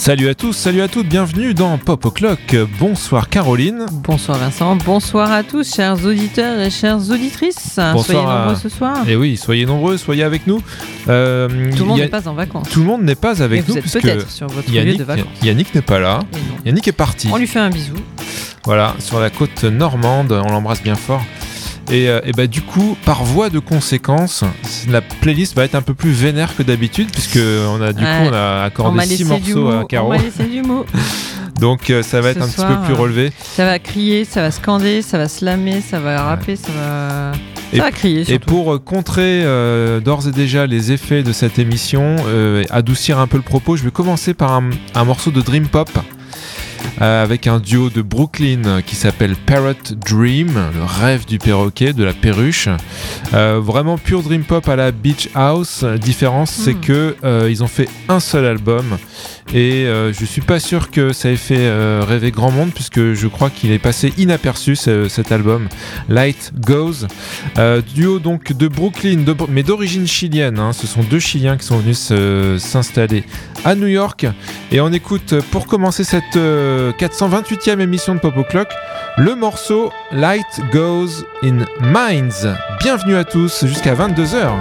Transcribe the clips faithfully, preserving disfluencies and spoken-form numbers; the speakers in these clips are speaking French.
Salut à tous, salut à toutes, bienvenue dans Pop O'Clock. Bonsoir Caroline. Bonsoir Vincent, bonsoir à tous, chers auditeurs et chères auditrices. Bonsoir soyez à... nombreux ce soir. Et oui, soyez nombreux, soyez avec nous. Euh, Tout le monde a... n'est pas en vacances. Tout le monde n'est pas avec et nous. Vous êtes peut-être sur votre Yannick, lieu de vacances. Yannick n'est pas là. Yannick est parti. On lui fait un bisou. Voilà, sur la côte normande, on l'embrasse bien fort. Et, euh, et bah du coup, par voie de conséquence, la playlist va être un peu plus vénère que d'habitude, puisque on a du ouais. coup on a accordé six morceaux à Caro. On m'a laissé du mot. Donc euh, ça va être Ce un soir, petit peu plus relevé. Ça va crier, ça va scander, ça va slammer, ça va rapper, ouais. ça va. Ça et, va crier surtout. Et pour contrer euh, d'ores et déjà les effets de cette émission, euh, adoucir un peu le propos, je vais commencer par un, un morceau de Dream Pop. Euh, avec un duo de Brooklyn qui s'appelle Parrot Dream, le rêve du perroquet, de la perruche. Euh, vraiment pure dream pop à la Beach House. La différence, mm. c'est que euh, ils ont fait un seul album et euh, je suis pas sûr que ça ait fait euh, rêver grand monde, puisque je crois qu'il est passé inaperçu ce, cet album Light Goes. Euh, duo donc de Brooklyn, de, mais d'origine chilienne. Hein. Ce sont deux Chiliens qui sont venus se, s'installer à New York. Et on écoute pour commencer cette euh, quatre cent vingt-huitième émission de Pop O'Clock, le morceau Light Goes in Minds. Bienvenue à tous jusqu'à vingt-deux heures.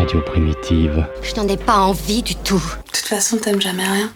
radio primitive. Je n'en ai pas envie du tout. De toute façon, t'aimes jamais rien.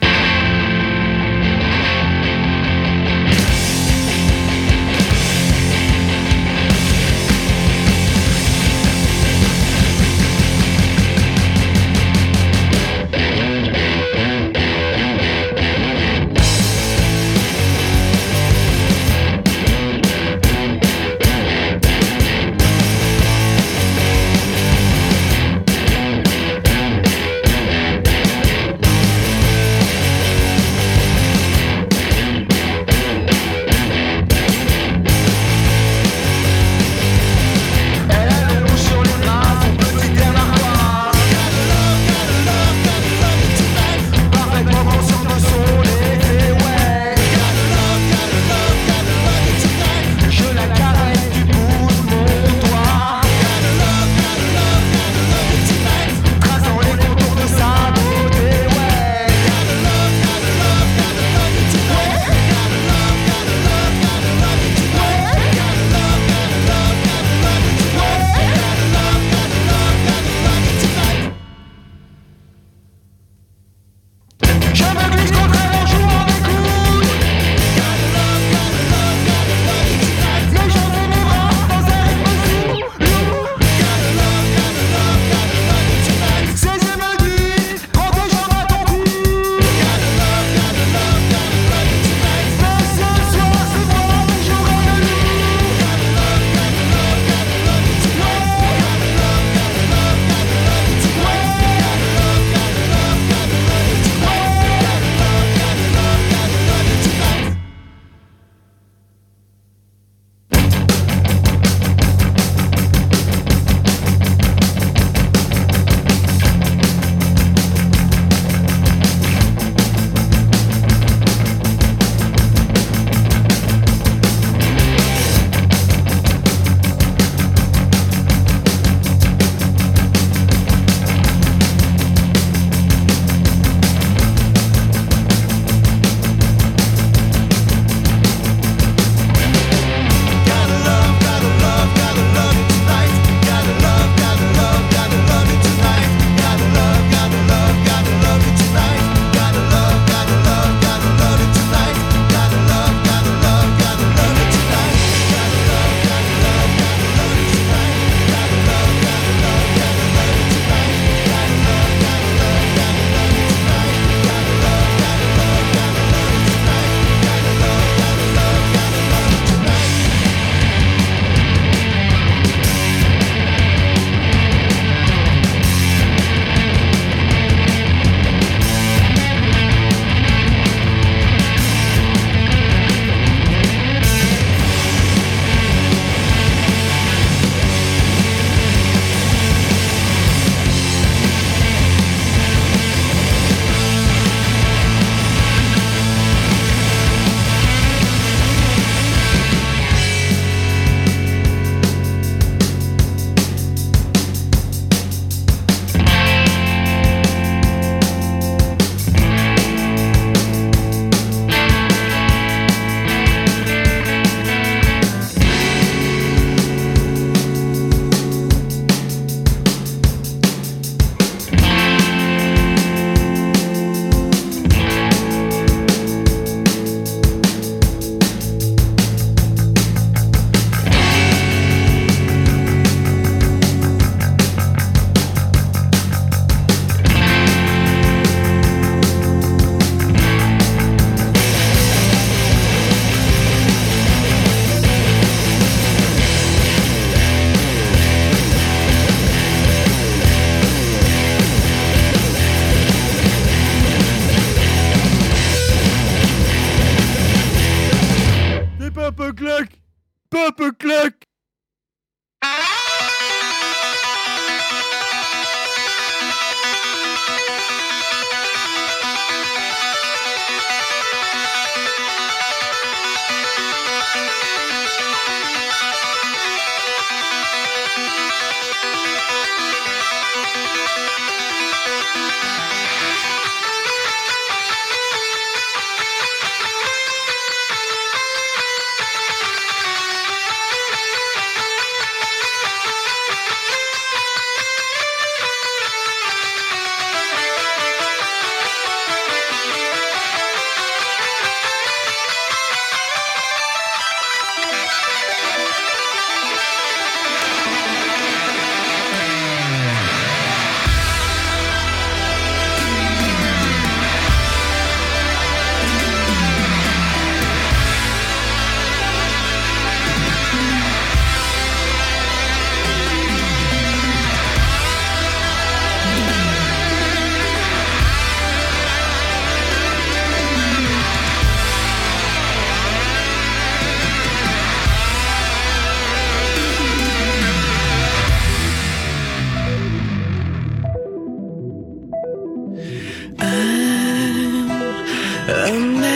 a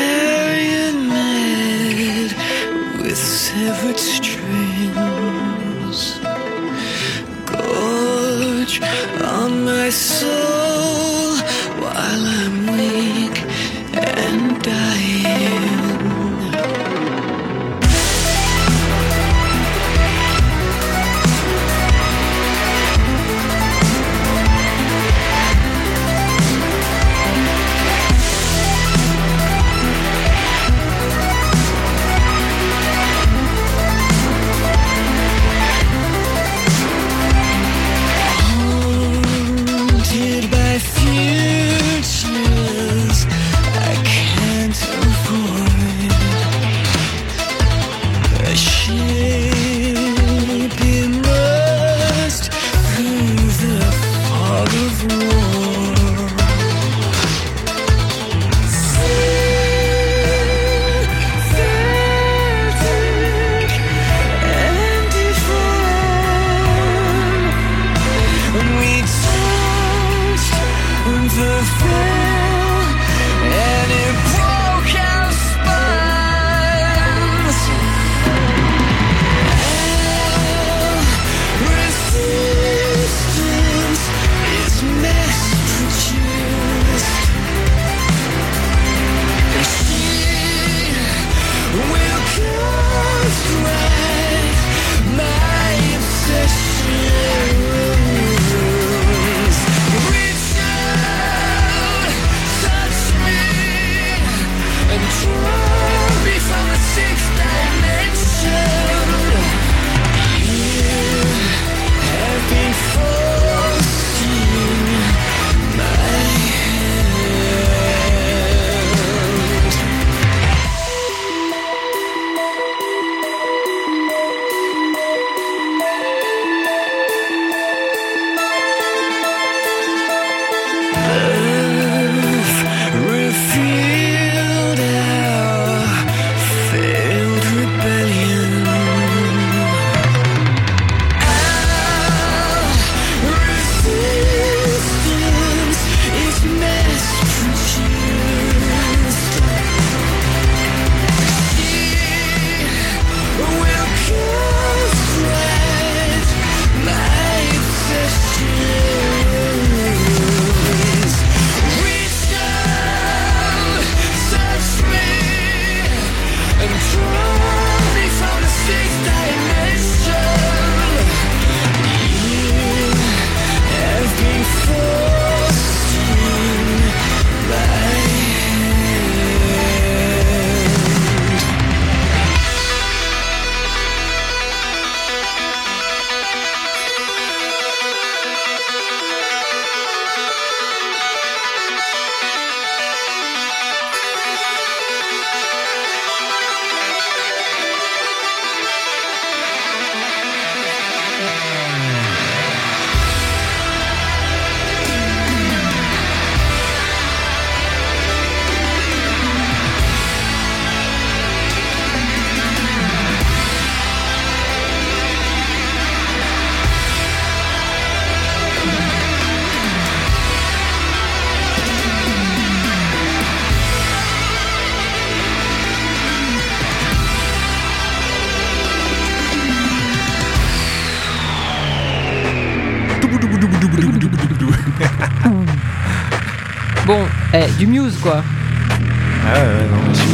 marionette with severed strings. Gorge on my soul while I'm weak and dying. Bon, eh, du Muse quoi. Ah ouais, non, mais...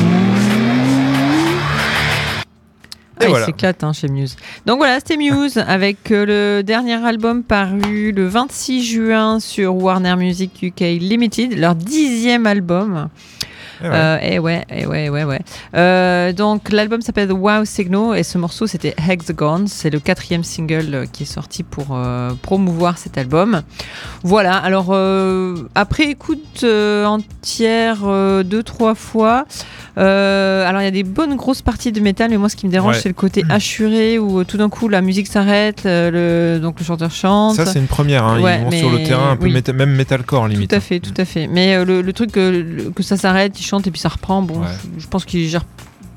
Ah, voilà. Il s'éclate hein, chez Muse. Donc voilà, c'était Muse avec euh, le dernier album paru le vingt-six juin sur Warner Music U K Limited, leur dixième album. Eh ouais. Euh, et ouais, et ouais, ouais, ouais. Euh, donc l'album s'appelle The Wow Signal et ce morceau c'était Hexagons. C'est le quatrième single euh, qui est sorti pour euh, promouvoir cet album. Voilà. Alors euh, après écoute euh, entière euh, deux trois fois. Euh, alors il y a des bonnes grosses parties de métal, mais moi ce qui me dérange Ouais. c'est le côté assuré où tout d'un coup la musique s'arrête, euh, le, donc le chanteur chante. Ça c'est une première, hein. Ouais, Ils vont mais- sur le terrain un peu oui. méta- même metalcore limite. Tout à fait, tout à fait. Mais euh, le, le truc que, le- que ça s'arrête, il chante et puis ça reprend, bon, Ouais. je, je pense qu'il gère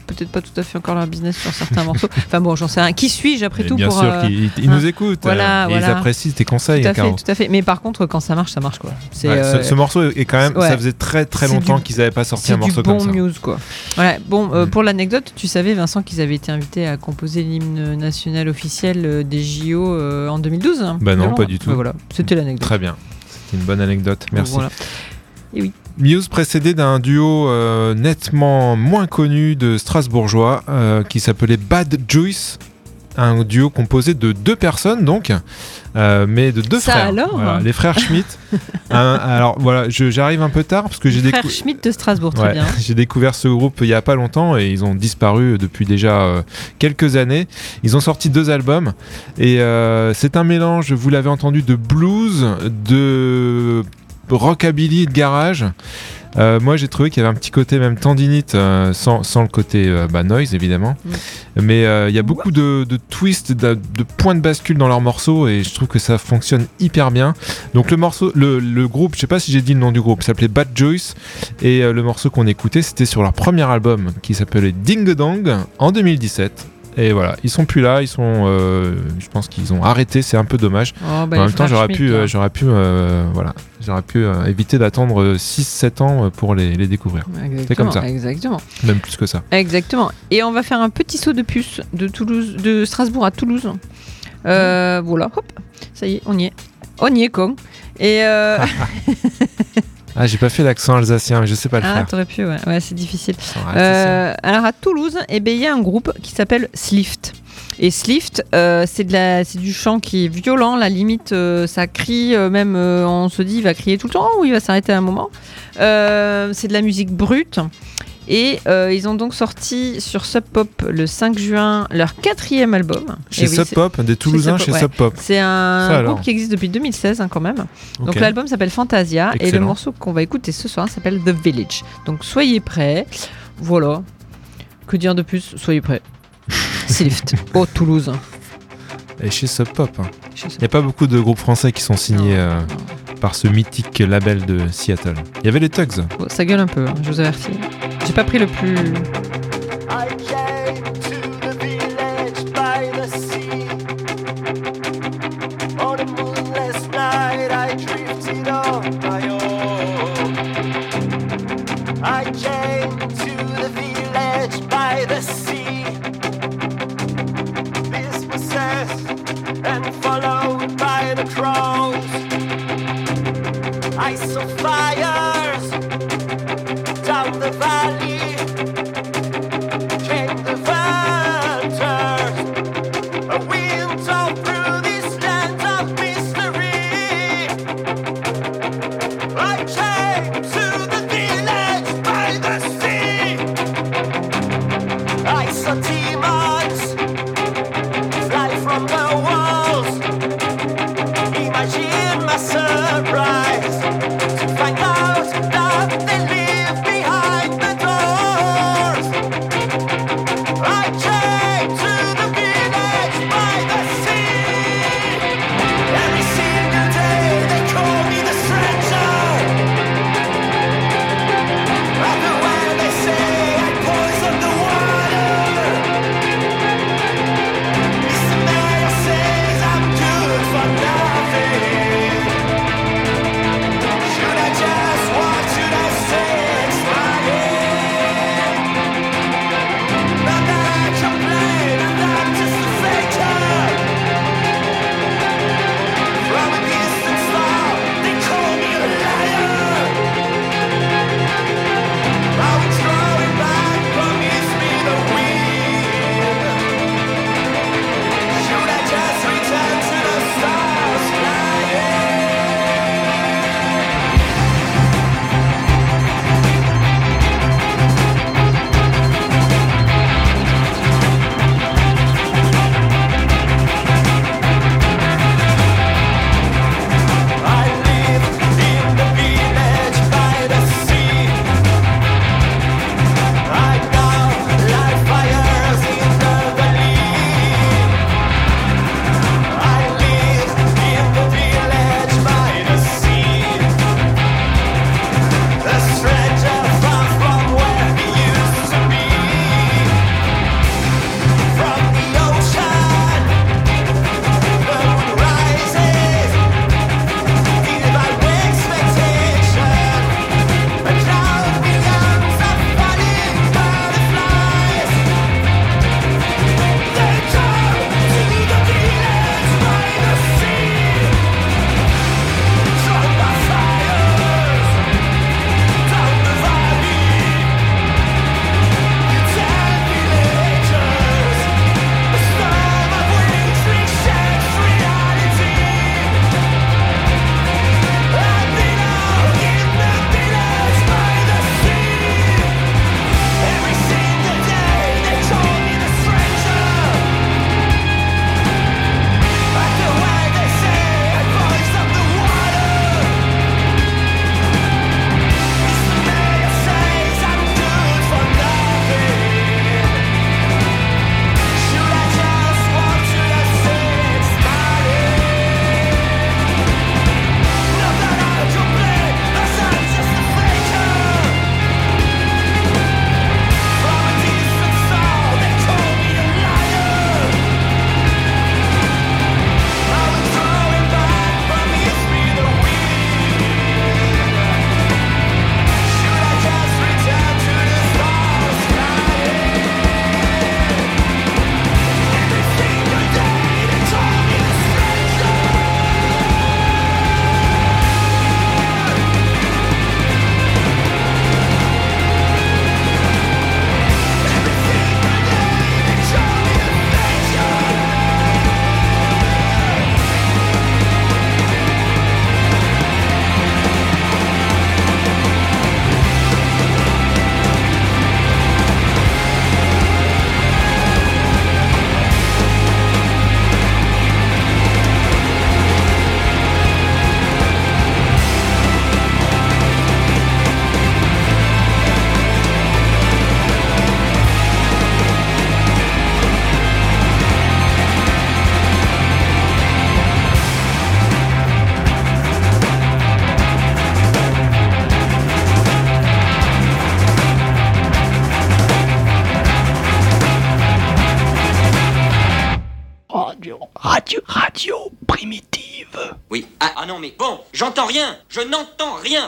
peut-être pas tout à fait encore leur business sur certains morceaux. Enfin bon, j'en sais rien. Qui suis-je après Et tout bien pour sûr euh, qu'ils ils hein. nous écoutent. Voilà, euh, et voilà. ils apprécient tes conseils, Tout à Caro. fait, tout à fait. Mais par contre, quand ça marche, ça marche quoi. C'est Ouais, euh, ce, ce morceau est quand même, ouais. ça faisait très très C'est longtemps du- qu'ils n'avaient pas sorti c'est un du morceau bon comme ça. Muse quoi. Voilà. Bon, euh, Mm. pour l'anecdote, tu savais Vincent qu'ils avaient été invités à composer l'hymne national officiel euh, des J O euh, en deux mille douze. Bah non, Non, pas du tout. bah voilà, c'était l'anecdote. Très bien. C'était une bonne anecdote. Merci. Voilà. Et oui. Muse précédé d'un duo euh, nettement moins connu de Strasbourgeois euh, qui s'appelait Bad Juice, un duo composé de deux personnes donc, euh, mais de deux Ça frères. alors Voilà, les frères Schmitt. Un- alors voilà, je- j'arrive un peu tard parce que j'ai Frère décou- Schmitt de Strasbourg, très Ouais, bien. j'ai découvert ce groupe il y a pas longtemps et ils ont disparu depuis déjà euh, quelques années. Ils ont sorti deux albums et euh, c'est un mélange, vous l'avez entendu, de blues, de rockabilly et de garage. Euh, moi j'ai trouvé qu'il y avait un petit côté même tendinite euh, sans, sans le côté euh, bah, noise évidemment, Mm. mais euh, il y a beaucoup de, de twists, de, de points de bascule dans leurs morceaux et je trouve que ça fonctionne hyper bien. Donc le morceau, le, le groupe, je sais pas si j'ai dit le nom du groupe, s'appelait Bad Juice et euh, le morceau qu'on écoutait c'était sur leur premier album qui s'appelait Ding Dong en deux mille dix-sept. Et voilà, ils sont plus là, ils sont, euh, je pense qu'ils ont arrêté, c'est un peu dommage. Oh, bah, En les même temps, frères j'aurais Schmitt, pu, là. euh, j'aurais pu, euh, voilà, j'aurais pu euh, éviter d'attendre six sept ans pour les, les découvrir, Exactement, comme ça. Exactement. même plus que ça. Exactement. Et on va faire un petit saut de puce de Toulouse, de Strasbourg à Toulouse. Euh, Voilà, hop, ça y est, on y est. On y est, con. Et euh... Ah, j'ai pas fait l'accent alsacien, mais je sais pas le ah, faire. t'aurais pu, ouais, ouais c'est difficile. Accent alsacien. Euh, alors à Toulouse, eh ben, il y a un groupe qui s'appelle Slift. Et Slift, euh, c'est, de la, c'est du chant qui est violent, la limite, euh, ça crie, euh, même euh, on se dit il va crier tout le temps ou il va s'arrêter à un moment. Euh, c'est de la musique brute. Et euh, ils ont donc sorti sur Sub Pop le cinq juin leur quatrième album. Chez Et oui, Sub c'est- Pop, des Toulousains Sub chez Pop, Sub Pop. C'est un Ça, alors. groupe qui existe depuis deux mille seize hein, quand même. Donc Ok. l'album s'appelle Fantasia et le Excellent. morceau qu'on va écouter ce soir s'appelle The Village. Donc soyez prêts. Voilà. Que dire de plus? Soyez prêts. Slift, au Toulouse. Et chez Sub Pop. hein. Je sais Il n'y a pas beaucoup de groupes français qui sont signés Non, euh, non. par ce mythique label de Seattle. Il y avait les Tugs. Bon, ça gueule un peu, hein, je vous avertis. J'ai pas pris le plus. I came to the village by the sea. On a moonless night, I drifted on my own. I came to the village by the sea. Dispossessed and followed by the crows. I saw fires down the valley. Came the vultures, a wind all through this land of mystery. I came to the village by the sea. I saw demons fly from the walls. Imagine my surprise to find out that they live behind the doors. I came to the village by the sea. Every single day they call me the stranger. Everywhere they say I poison the water. Mister Mayor says I'm good for nothing. primitive. Oui. Ah, ah non, mais bon, j'entends rien. Je n'entends rien.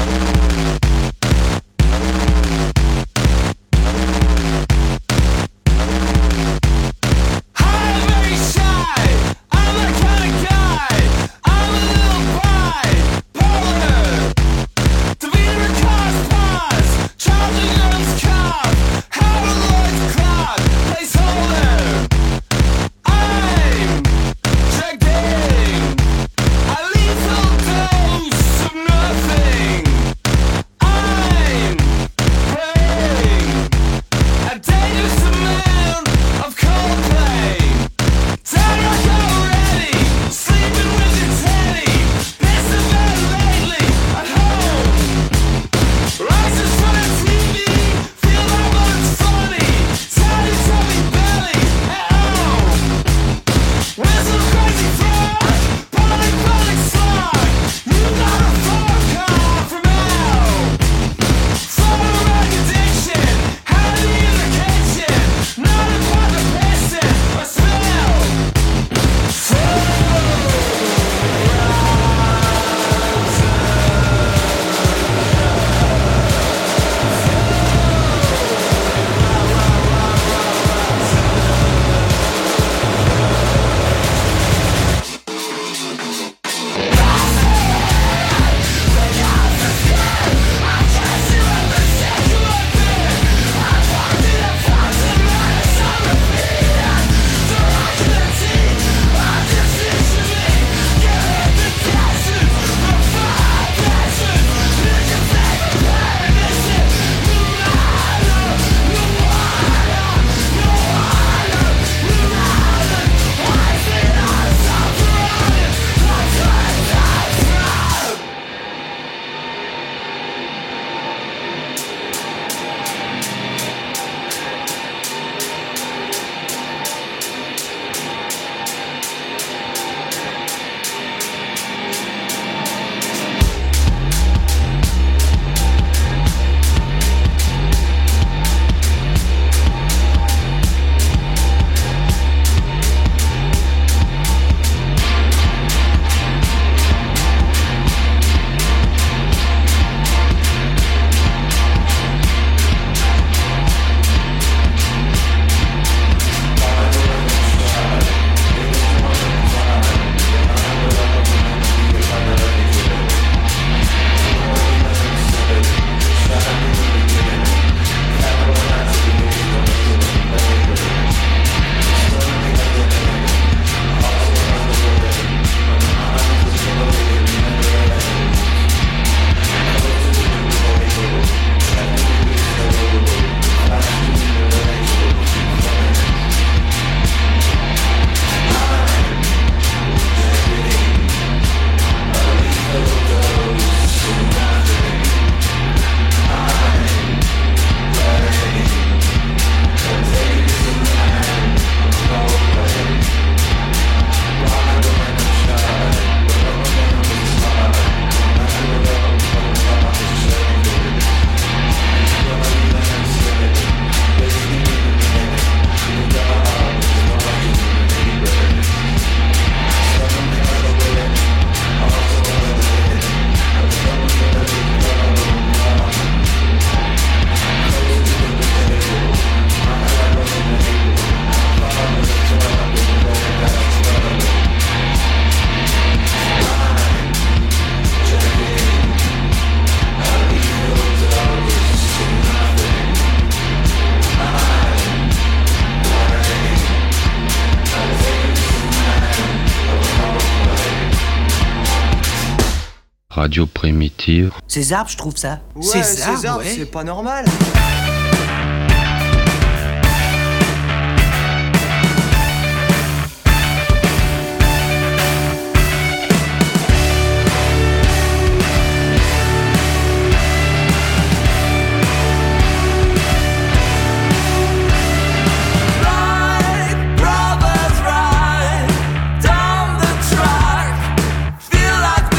Radio primitive. Ces arbres, je trouve ça. Ouais, ces ces arbres, arbres, ouais. c'est pas normal.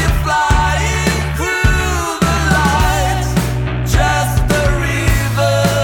Just the river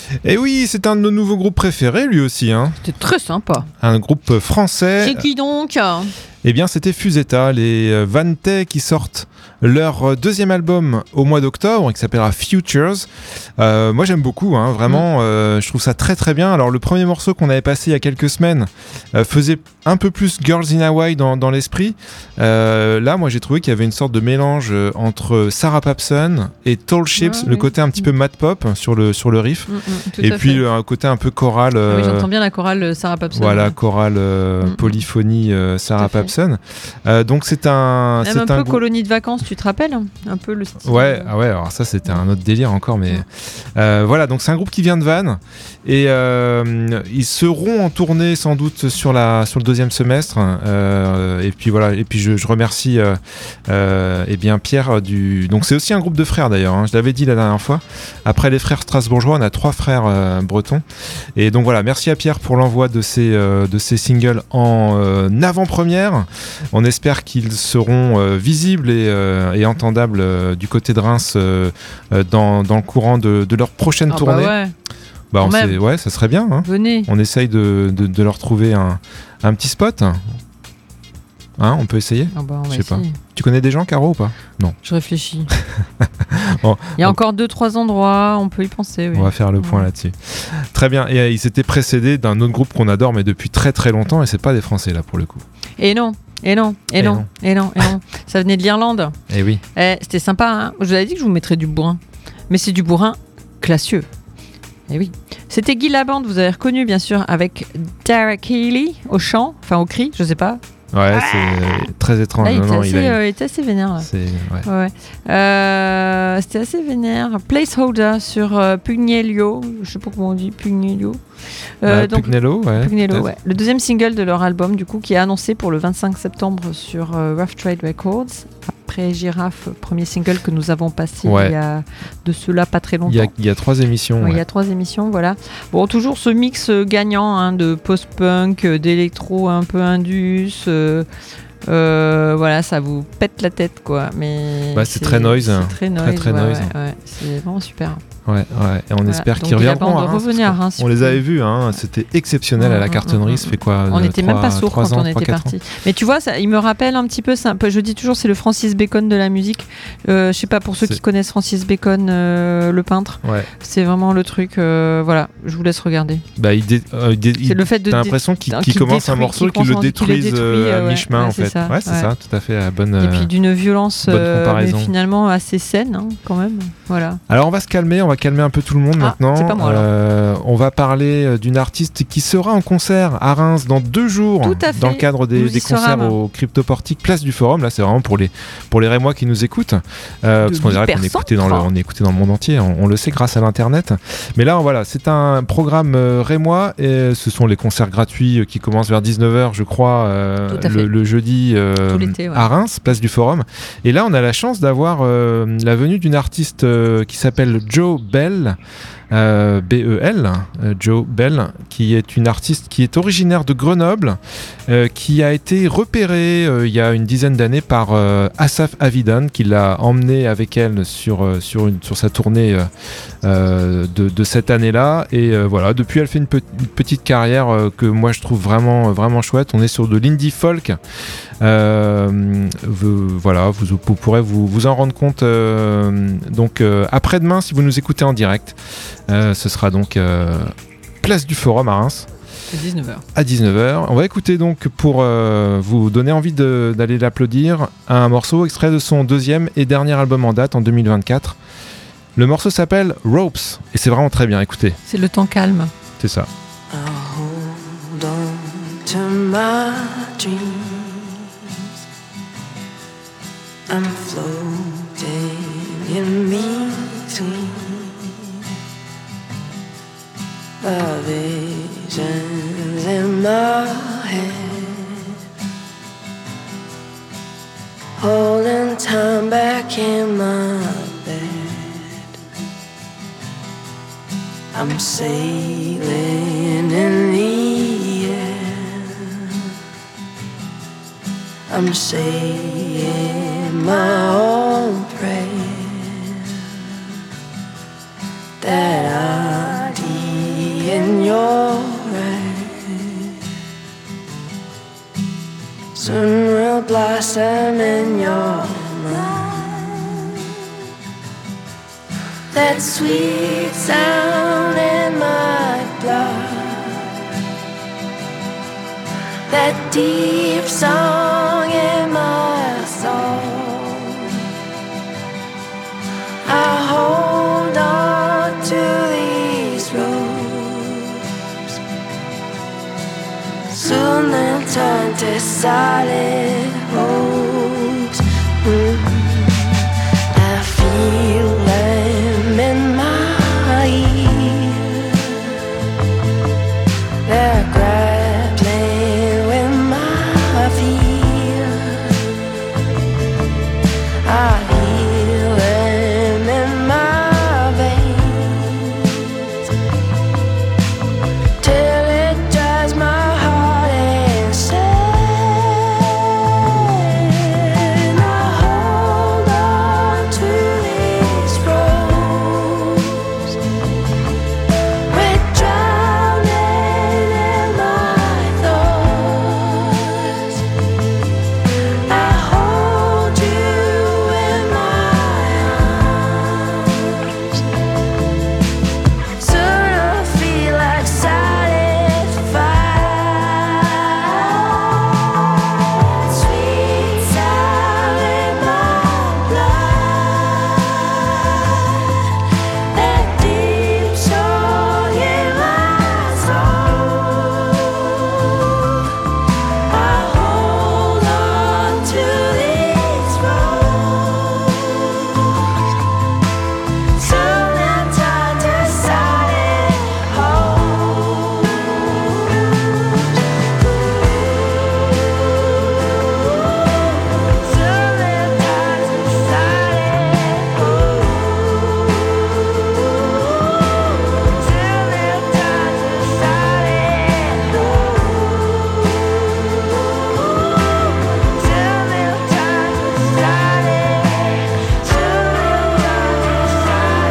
Et oui, c'est un de nos nouveaux groupes préférés, lui aussi. Hein. C'était très sympa. Un groupe français. C'est qui donc ? Eh bien, c'était Fusetta, les euh, Vantais qui sortent leur euh, deuxième album au mois d'octobre, qui s'appellera Futures. Euh, moi, j'aime beaucoup, hein, vraiment. Mm. Euh, je trouve ça très très bien. Alors, le premier morceau qu'on avait passé il y a quelques semaines euh, faisait un peu plus Girls in Hawaii dans, dans l'esprit. Euh, là, moi, j'ai trouvé qu'il y avait une sorte de mélange euh, entre Sarah Paulson et Tall Ships, ah, le oui. côté un petit peu mad pop sur le, sur le riff, mm, mm, et puis euh, un côté un peu chorale. Euh, ah oui, j'entends bien la chorale Sarah Paulson. Voilà, ouais. chorale euh, mm, polyphonie euh, Sarah Paulson. Euh, donc c'est un, même c'est un, un peu gros... colonie de vacances, tu te rappelles un peu le style. Ouais, ah ouais. Alors ça c'était un autre délire encore, mais euh, voilà. Donc c'est un groupe qui vient de Vannes et euh, ils seront en tournée sans doute sur la sur le deuxième semestre. Euh, et puis voilà. Et puis je, je remercie euh, euh, eh bien Pierre du. Donc c'est aussi un groupe de frères d'ailleurs. Hein, je l'avais dit la dernière fois. Après les frères strasbourgeois, on a trois frères euh, bretons. Et donc voilà. Merci à Pierre pour l'envoi de ces euh, de ces singles en euh, avant-première. On espère qu'ils seront euh, visibles et, euh, et entendables euh, du côté de Reims euh, euh, dans, dans le courant de, de leur prochaine ah tournée. Bah ouais. Bah on sait, ouais, ça serait bien. Hein. Venez. On essaye de, de, de leur trouver un, un petit spot. Hein, on peut essayer. Ah bah on Je sais essayer. pas. Tu connais des gens, Caro, ou pas ? Non. Je réfléchis. Bon, il y a on... encore deux trois endroits, on peut y penser. Oui. On va faire le point ouais. là-dessus. Très bien. Et euh, ils s'étaient précédés d'un autre groupe qu'on adore, mais depuis très très longtemps, et c'est pas des Français là pour le coup. Et non. Et non, et, et non, non, et non, et non. Ça venait de l'Irlande. Et oui. Eh, c'était sympa. Hein, je vous avais dit que je vous mettrais du bourrin, mais c'est du bourrin classieux. Et oui. C'était Guy Labande, vous avez reconnu bien sûr, avec Derek Healy au chant, enfin au cri, je sais pas. Ouais, ah c'est très étrange. Là, il, non, était non, assez, il, a... euh, il était assez vénère. Là. C'est... Ouais. Ouais. Euh, c'était assez vénère. Placeholder sur euh, Pugnelio. Je sais pas comment on dit, Pugnelio. Euh, euh, donc, Pugnello, ouais. Pugnello, ouais. Le deuxième single de leur album, du coup, qui est annoncé pour le vingt-cinq septembre sur euh, Rough Trade Records. Après Girafe, premier single que nous avons passé ouais. il y a de cela pas très longtemps. Il y a, il y a trois émissions. Ouais, ouais. Il y a trois émissions, voilà. Bon, toujours ce mix gagnant hein, de post-punk, d'électro un peu indus. Euh, Euh, voilà, ça vous pète la tête quoi. Mais bah, c'est, c'est très noise, c'est très noise, très, très ouais, noise. Ouais, ouais, c'est vraiment super. Ouais, ouais. Et on voilà. espère Donc, qu'ils reviendront. À Reims, revenir à Reims, on les avait vus, hein. C'était exceptionnel mmh, à la cartonnerie. Mmh, ça fait quoi On n'était même pas sourds quand ans, on était partis. Mais tu vois, ça, il me rappelle un petit peu, ça, je dis toujours, c'est le Francis Bacon de la musique. Euh, je sais pas pour ceux c'est... qui connaissent Francis Bacon, euh, le peintre. Ouais. C'est vraiment le truc. Euh, voilà, je vous laisse regarder. Bah, il dé... euh, dé... c'est le fait de. T'as l'impression qu'il, qu'il commence détruit, un morceau et qu'il le détruise à mi-chemin en fait. Ouais, c'est ça, tout à fait la bonne. Et puis d'une violence, mais finalement assez saine quand même. Voilà. Alors on va se calmer, on va calmer un peu tout le monde. Ah, maintenant, c'est pas moi, euh, on va parler d'une artiste qui sera en concert à Reims dans deux jours, dans le cadre des, des concerts au Cryptoportique Place du Forum. Là, c'est vraiment pour les pour les Rémois qui nous écoutent, euh, parce qu'on dirait qu'on est écouté dans le on est écouté dans le monde entier. On, on le sait grâce à l'internet. Mais là, voilà, c'est un programme euh, Rémois et ce sont les concerts gratuits qui commencent vers dix-neuf heures, je crois, euh, le, le jeudi euh, ouais. à Reims, Place du Forum. Et là, on a la chance d'avoir euh, la venue d'une artiste euh, qui s'appelle Jo Bell. Euh, B E L, euh, Jo Bell, qui est une artiste qui est originaire de Grenoble, euh, qui a été repérée euh, il y a une dizaine d'années par euh, Asaf Avidan, qui l'a emmenée avec elle sur, euh, sur, une, sur sa tournée euh, euh, de, de cette année-là. Et euh, voilà, depuis elle fait une, pe- une petite carrière euh, que moi je trouve vraiment, vraiment chouette. On est sur de l'indie folk. Euh, vous, voilà, vous, vous pourrez vous, vous en rendre compte euh, donc euh, après-demain si vous nous écoutez en direct. Euh, ce sera donc euh, Place du Forum à Reims. À dix-neuf heures. À dix-neuf heures. On va écouter donc, pour euh, vous donner envie de, d'aller l'applaudir, un morceau extrait de son deuxième et dernier album en date en deux mille vingt-quatre. Le morceau s'appelle Ropes et c'est vraiment très bien, écoutez. C'est le temps calme. C'est ça. I hold on to my dreams. I'm floating in between the visions in my head, holding time back in my bed. I'm sailing in the air, I'm saying my own prayer that I blossom in your mind. That sweet sound in my blood, that deep song in my soul. I hold on to these ropes, soon they'll turn to solid hopes. Mm. I feel them in my ear, they're grappling with my fear. I feel them in my veins till it drives my heart insane. I hold on to these ropes, we're drowning in my thoughts. I hold you in my arms, soon I'll feel like solid fire. Sweet sound in my blood, that deep song in my soul. I hold on to these ropes, soon they'll turn to solid hopes. Soon they'll turn to solid hopes. Soon they'll turn to solid hopes. Soon they'll turn to solid. Soon they'll turn to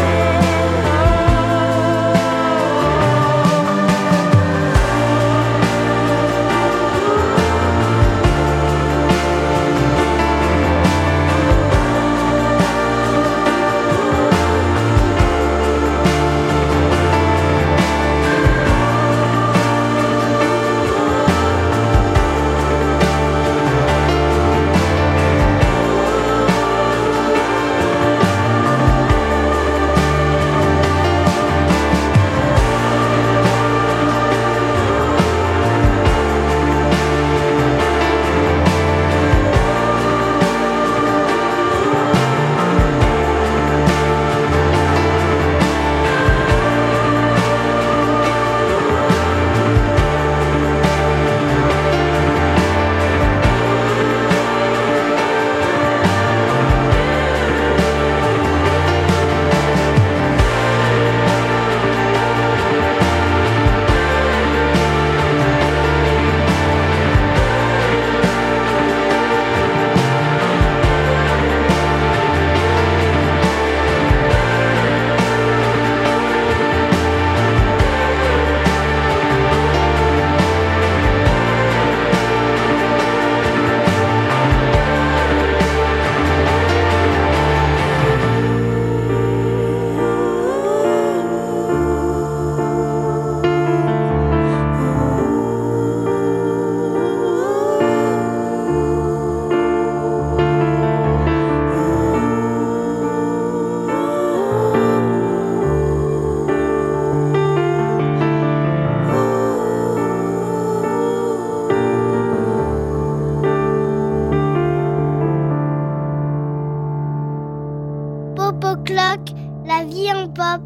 Popo Clock, la vie en pop.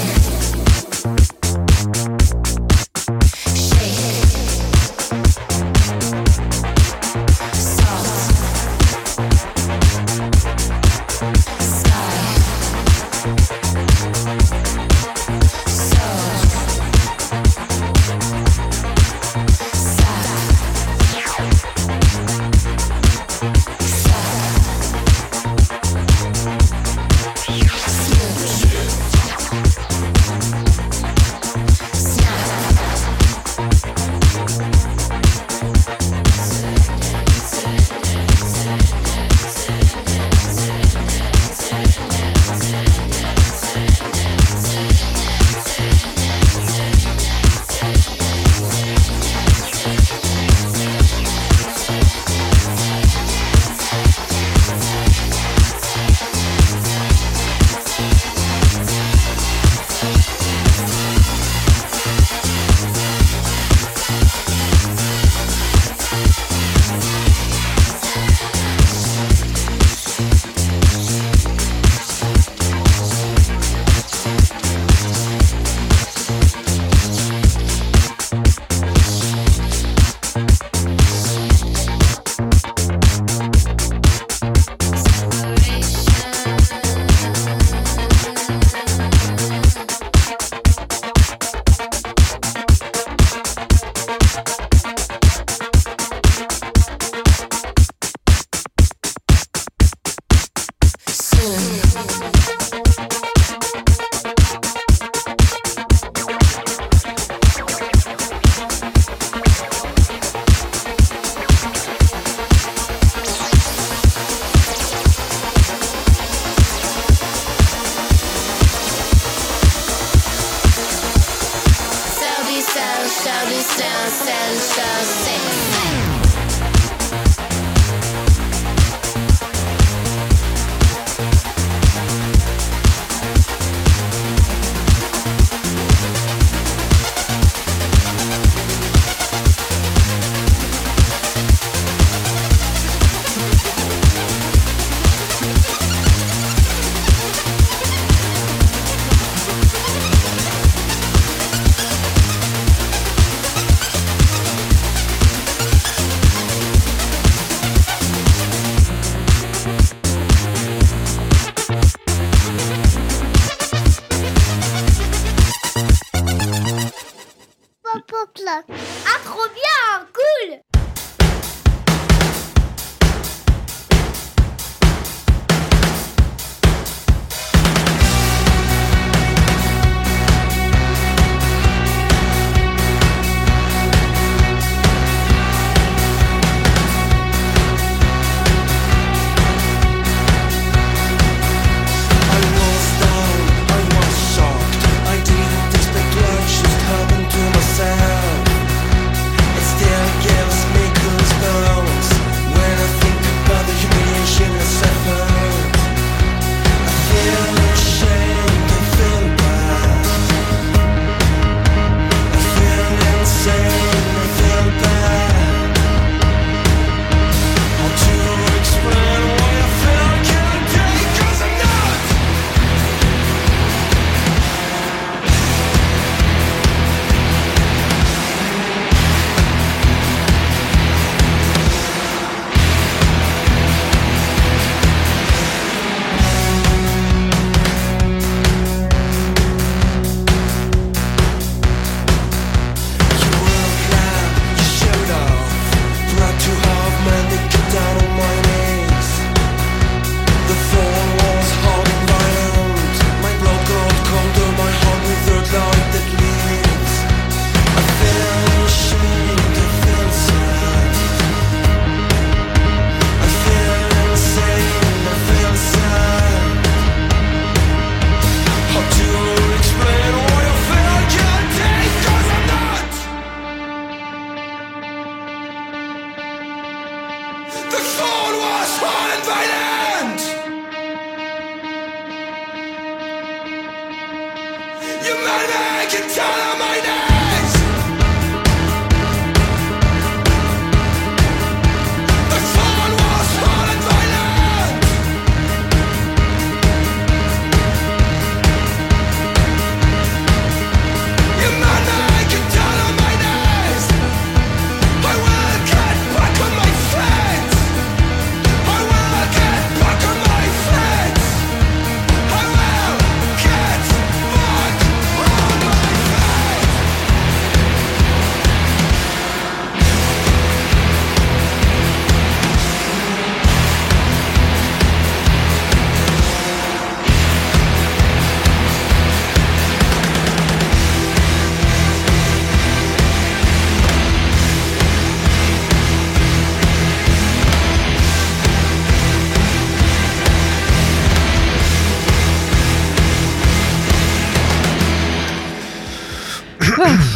Shake.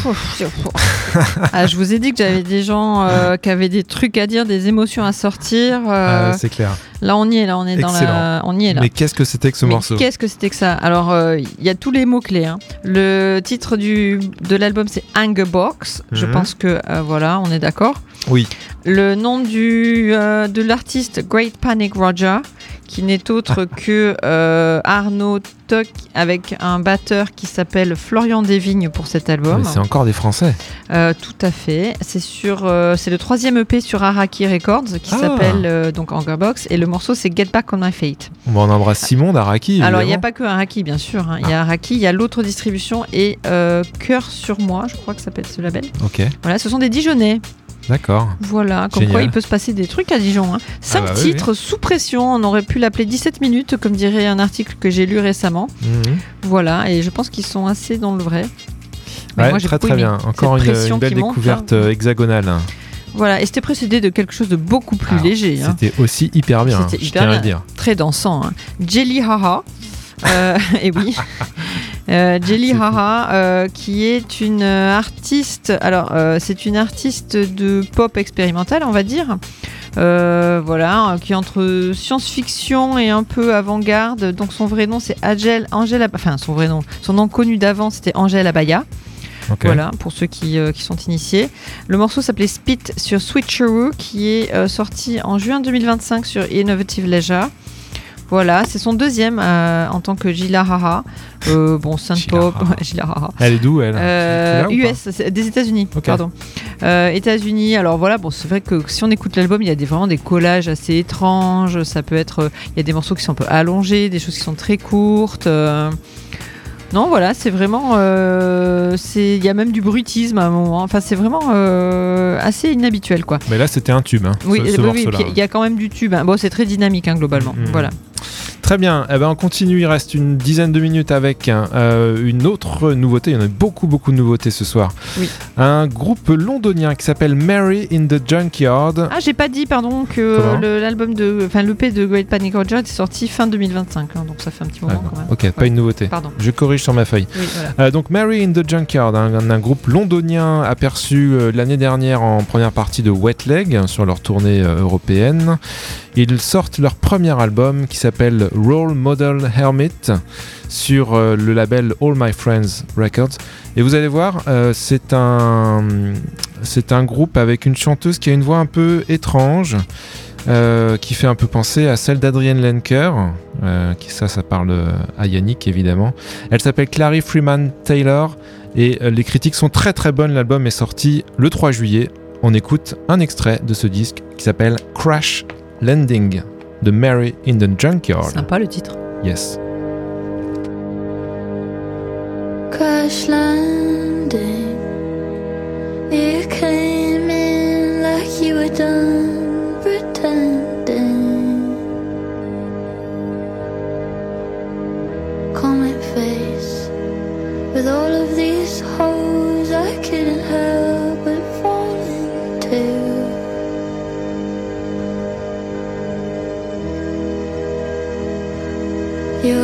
Ah, je vous ai dit que j'avais des gens euh, qui avaient des trucs à dire, des émotions à sortir. euh, Ah, c'est clair. Là, on y est, là, on est dans Excellent. la, on y est là. Mais qu'est-ce que c'était que ce Mais morceau? qu'est-ce que c'était que ça? Alors, euh, il y a tous les mots-clés. hein. Le titre du, de l'album, c'est Angerbox. Je Mhm. pense que, euh, voilà, on est d'accord. Oui. Le nom du, euh, de l'artiste, Great Panic Roger, qui n'est autre que euh, Arnaud Toc avec un batteur qui s'appelle Florian Desvignes pour cet album. Mais c'est encore des Français. Euh, tout à fait. C'est sur, euh, c'est le troisième E P sur Araki Records qui Ah. s'appelle euh, donc Angerbox et le morceau c'est Get Back on My Feet. Bon, on embrasse Simon d'Araki. Alors il n'y a évidemment. pas que Araki bien sûr. hein. Il Ah. y a Araki, il y a l'autre distribution et euh, Cœur sur moi, je crois que ça s'appelle ce label. Ok, Voilà, ce sont des Dijonnais. d'accord. Voilà, comme Génial. quoi il peut se passer des trucs à Dijon. Hein. Cinq bah oui, titres sous pression, on aurait pu l'appeler dix-sept minutes, comme dirait un article que j'ai lu récemment. Mhm. Voilà, et je pense qu'ils sont assez dans le vrai. Mais Ouais, moi, j'ai très beaucoup très aimé bien. Encore cette une, pression une belle qui monte, découverte hein. euh, hexagonale. Voilà, et c'était précédé de quelque chose de beaucoup plus Alors, léger. hein. C'était aussi hyper bien, C'était je hyper tiens à bien. le dire. Très dansant. hein. Jelly Haha. Euh, et oui. Euh, Jelly C'est fou. Haha, euh, qui est une euh, artiste. Alors, euh, c'est une artiste de pop expérimentale, on va dire. Euh, voilà, qui est entre science-fiction et un peu avant-garde. Donc, son vrai nom, c'est Angel, Angela. Enfin, son vrai nom, son nom connu d'avant, c'était Angel Abaya. Ok. Voilà, pour ceux qui, euh, qui sont initiés. Le morceau s'appelait Spit sur Switcheroo, qui est euh, sorti en juin deux mille vingt-cinq sur Innovative Leisure. Voilà, c'est son deuxième euh, en tant que Gila Haha. Euh, bon, synth Gila pop, Haha. Gila Haha. Elle est d'où elle? Euh, Tu l'as ou U pas S, c'est des États-Unis, Ok. pardon. Euh, États-Unis, alors voilà, bon, c'est vrai que si on écoute l'album, il y a des, vraiment des collages assez étranges. Ça peut être, euh, il y a des morceaux qui sont un peu allongés, des choses qui sont très courtes. euh. Non, voilà, c'est vraiment, euh, c'est, il y a même du bruitisme à un moment. Enfin, c'est vraiment euh, assez inhabituel, quoi. Mais là, c'était un tube, hein, Oui, ce, ce oui, oui, morceau-là. puis il y a quand même du tube. hein. Bon, c'est très dynamique, hein, globalement. Mhm. Voilà. Très bien, eh ben, on continue, il reste une dizaine de minutes avec euh, une autre nouveauté, il y en a beaucoup beaucoup de nouveautés ce soir. Oui. Un groupe londonien qui s'appelle Mary in the Junkyard. Ah, j'ai pas dit, pardon, que Comment le, l'album de, enfin, l'E P de Great Panic Roger est sorti fin deux mille vingt-cinq, hein, donc ça fait un petit moment Ah, quand même. ok, pas Ouais. une nouveauté. Pardon. Je corrige sur ma feuille. Oui, voilà. Euh, donc Mary in the Junkyard, un, un- un groupe londonien aperçu euh, l'année dernière en première partie de Wet Leg hein, sur leur tournée euh, européenne. Ils sortent leur premier album qui s'appelle Role Model Hermit sur euh, le label All My Friends Records. Et vous allez voir, euh, c'est un, c'est un groupe avec une chanteuse qui a une voix un peu étrange. Euh, qui fait un peu penser à celle d'Adrienne Lenker, euh, qui ça, ça parle euh, à Yannick évidemment. Elle s'appelle Clary Freeman Taylor et euh, les critiques sont très très bonnes. L'album est sorti le trois juillet. On écoute un extrait de ce disque qui s'appelle Crash Landing de Mary in the Junkyard. Sympa le titre. Yes. Crash landing. You came in like you were done pretending. Comic face with all of these holes I couldn't help but fall into. Your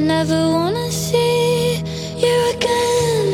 never wanna see you again.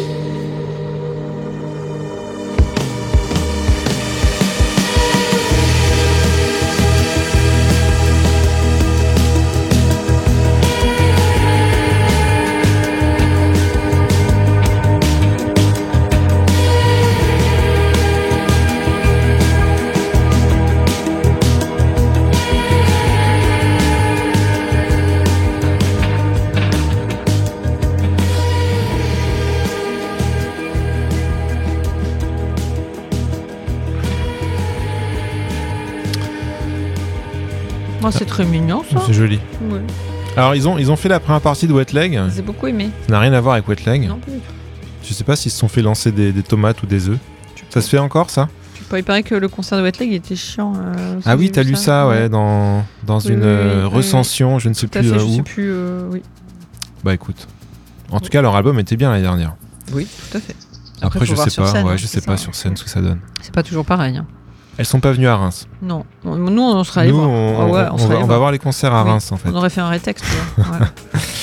Oh, c'est très mignon ça. C'est joli. Ouais. Alors ils ont, ils ont fait la première partie de Wet Leg. J'ai beaucoup aimé. Ça n'a rien à voir avec Wet Leg. Non plus. Je sais pas s'ils se sont fait lancer des, des tomates ou des œufs. Ça se fait encore ça? Il paraît que le concert de Wet Leg était chiant. Euh, Ah oui, t'as lu ça, ouais, dans, dans Oui, une oui, euh, oui, recension, oui. je ne sais Tout à plus fait, euh, je où. sais plus, euh, oui. Bah écoute. En tout cas, leur album était bien l'année dernière. Oui, tout à fait. Après, faut je voir sais sur pas, scène, ouais, hein, je c'est sais pas ça. sur scène ce que ça donne. C'est pas toujours pareil. Hein. Elles sont pas venues à Reims. Non. Nous, on serait allés Nous, voir. on, Ah ouais, on- on on serait va, allés on va voir les concerts à Oui. Reims en fait. On aurait fait un rétexte. tu vois. Ouais.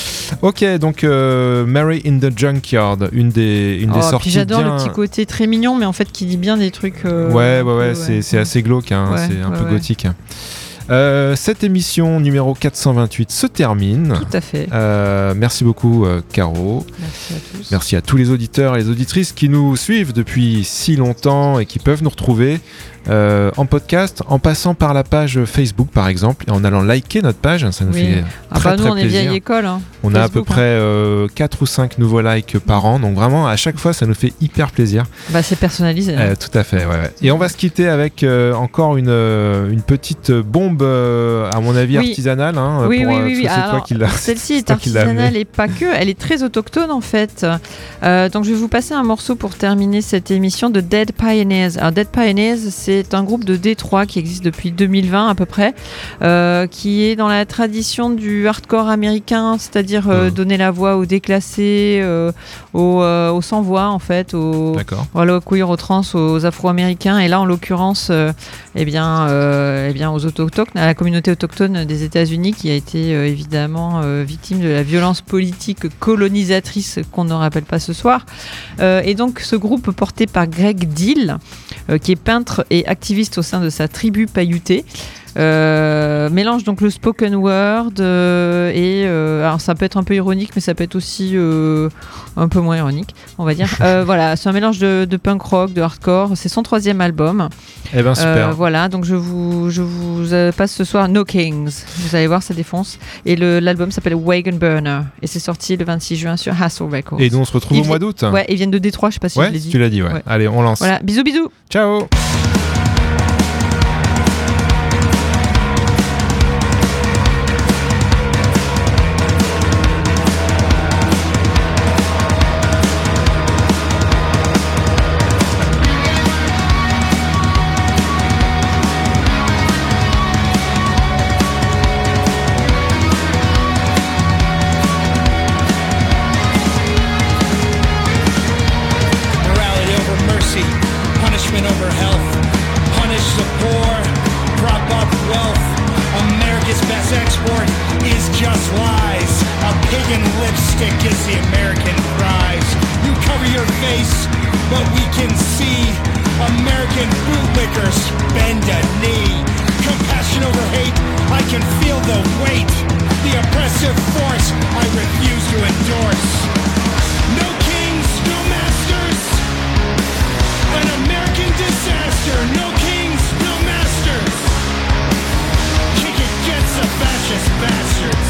Ok, donc euh, Mary in the Junkyard, une des, une des Oh, sorties puis j'adore bien... le petit côté très mignon, mais en fait qui dit bien des trucs. euh, Ouais, un ouais, ouais, peu, c'est, c'est assez glauque, hein, Ouais, c'est un ouais, peu ouais. gothique. Euh, cette émission numéro quatre cent vingt-huit se termine. Tout à fait. Euh, merci beaucoup, euh, Caro. Merci à tous. Merci à tous les auditeurs et les auditrices qui nous suivent depuis si longtemps et qui peuvent nous retrouver euh, en podcast en passant par la page Facebook par exemple et en allant liker notre page. Ça nous Oui. fait Ah très bah nous très on est plaisir. vieille école. Hein. On a à peu Facebook, près euh, quatre ou cinq nouveaux likes par an, donc vraiment à chaque fois ça nous fait hyper plaisir. Bah c'est personnalisé. Euh, hein. tout à fait, ouais, ouais. Et on va se quitter avec euh, encore une, euh, une petite bombe, euh, à mon avis Oui. artisanale. Hein, Oui, pour, oui, euh, oui. parce oui. que c'est toi Alors, qui l'as. celle-ci c'est est toi qui l'as artisanale amenée. et pas que. Elle est très autochtone en fait. Euh, donc je vais vous passer un morceau pour terminer cette émission de Dead Pioneers. Alors Dead Pioneers, c'est un groupe de Détroit qui existe depuis deux mille vingt à peu près, euh, qui est dans la tradition du hardcore américain, c'est-à-dire euh, Mhm. donner la voix aux déclassés, euh, aux, euh, aux sans-voix en fait, aux, D'accord. voilà, aux queer, aux trans, aux afro-américains, et là en l'occurrence, euh, eh bien, euh, eh bien aux autochtones, à la communauté autochtone des États-Unis qui a été euh, évidemment euh, victime de la violence politique colonisatrice qu'on ne rappelle pas ce soir. Euh, et donc ce groupe porté par Greg Deal, euh, qui est peintre et activiste au sein de sa tribu pailloutée. Euh, mélange donc le spoken word euh, et euh, alors ça peut être un peu ironique mais ça peut être aussi euh, un peu moins ironique on va dire. Euh, voilà, c'est un mélange de, de punk rock, de hardcore. C'est son troisième album. Eh ben super. Euh, voilà, donc je vous, je vous euh, passe ce soir No Kings. Vous allez voir, ça défonce. Et le, l'album s'appelle Wagon Burner et c'est sorti le vingt-six juin sur Hassle Records. Et nous on se retrouve Ils au mois vi- d'août. Ouais, ils viennent de Détroit, je sais pas si Ouais, je l'ai dit. tu l'as dit, ouais. Ouais. Allez, on lance. Voilà, bisous bisous. Ciao. Morality over mercy, punishment over health. Punish the poor, prop up wealth. America's best export is just lies. A pig in lipstick is the American prize. You cover your face, but we can see American bootlickers bend a knee. Compassion over hate, I can feel the weight. The oppressive force I refuse to endorse. No kings, no masters. An American disaster. No kings, no masters. Kick against the fascist bastards.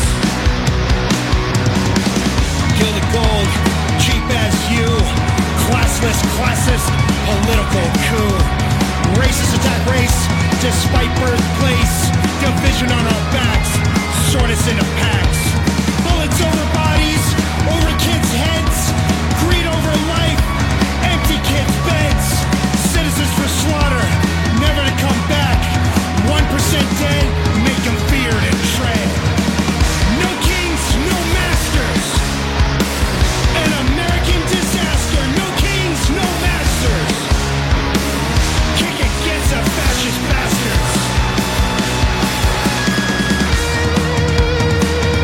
Gilded gold, cheap as you. Classless, classist, political coup. Racist attack race, despite birthplace. Division on our backs, sort us into packs. Bullets over bodies, over kids' heads. Greed over life, empty kids' beds. Citizens for slaughter, never to come back. One percent dead, make them feared and tread. No kings, no masters. An American disaster. No kings, no masters. Kick against the fascist bastards.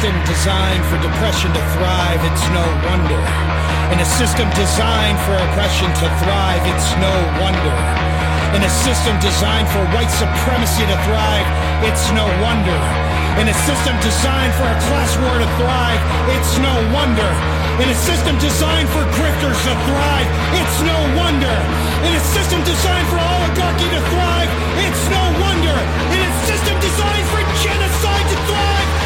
system designed for depression to thrive, it's no wonder. In a system designed for oppression to thrive, it's no wonder. In a system designed for white supremacy to thrive, it's no wonder. In a system designed for a class war to thrive, it's no wonder. In a system designed for grifters to thrive, it's no wonder. In a system designed for oligarchy to thrive, it's no wonder. In a system designed for genocide to thrive,